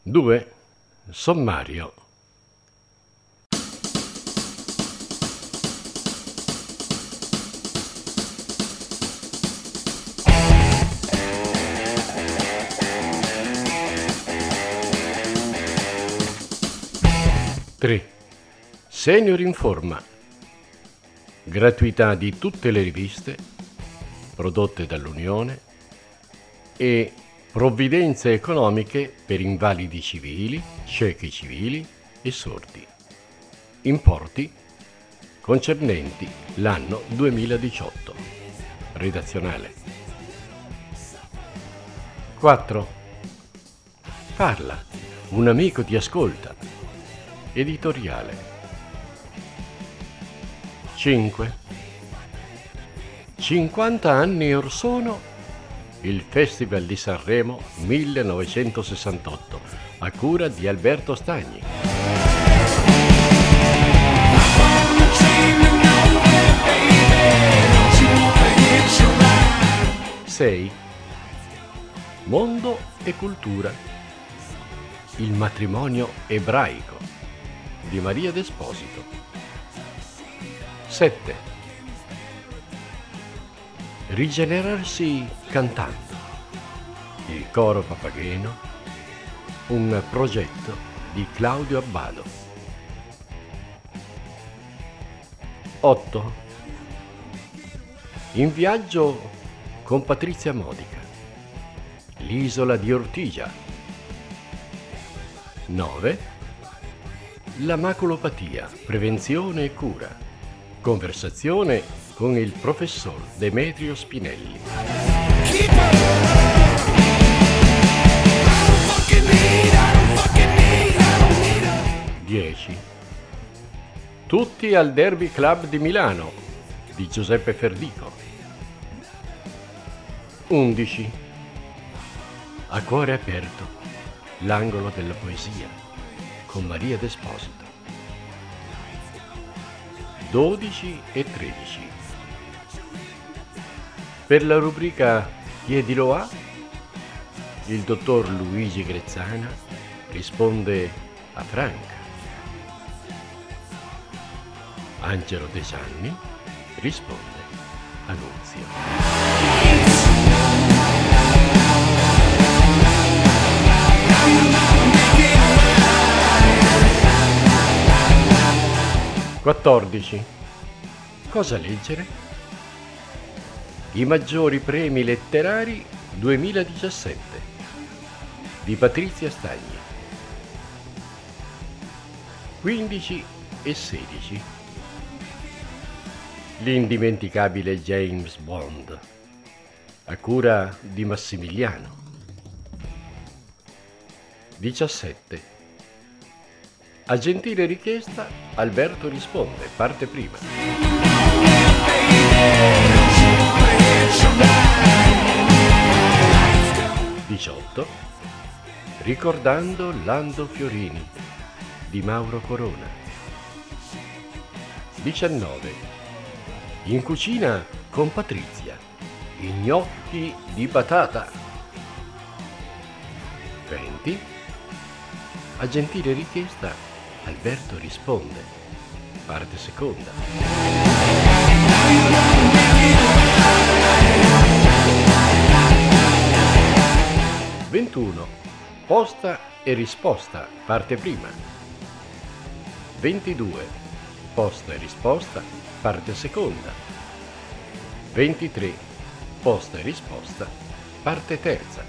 2. Sommario. Tre. Senior Informa. Gratuità di tutte le riviste prodotte dall'Unione e provvidenze economiche per invalidi civili, ciechi civili e sordi. Importi concernenti l'anno 2018. Redazionale. 4. Parla, un amico ti ascolta. Editoriale. 5. 50 anni or sono il Festival di Sanremo 1968 a cura di Alberto Stagni. 6. Mondo e cultura. Il matrimonio ebraico di Maria D'Esposito. 7. Rigenerarsi cantando. Il coro Papageno, un progetto di Claudio Abbado. 8. In viaggio con Patrizia Modica. L'isola di Ortigia. 9. La maculopatia, prevenzione e cura. Conversazione con il professor Demetrio Spinelli. 10. Tutti al Derby Club di Milano di Giuseppe Ferdico. 11. A cuore aperto, l'angolo della poesia con Maria D'Esposito. 12 e 13. Per la rubrica Chiedilo a, il dottor Luigi Grezzana risponde a Franca. Angelo De Gianni risponde a Nunzio. 14. Cosa leggere? I maggiori premi letterari 2017 di Patrizia Stagni. 15 e 16. L'indimenticabile James Bond a cura di Massimiliano. 17. A gentile richiesta, Alberto risponde, parte prima. 18. Ricordando Lando Fiorini di Mauro Corona. 19. In cucina con Patrizia, i gnocchi di patata. 20. A gentile richiesta, Alberto risponde, parte seconda. 21. Posta e risposta, parte prima. 22. Posta e risposta, parte seconda. 23. Posta e risposta, parte terza.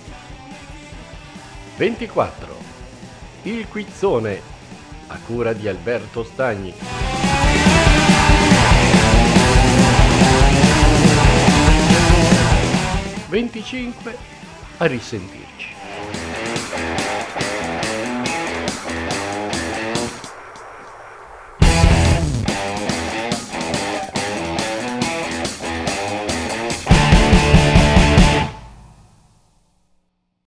24. Il quizzone a cura di Alberto Stagni. 25. A risentirci.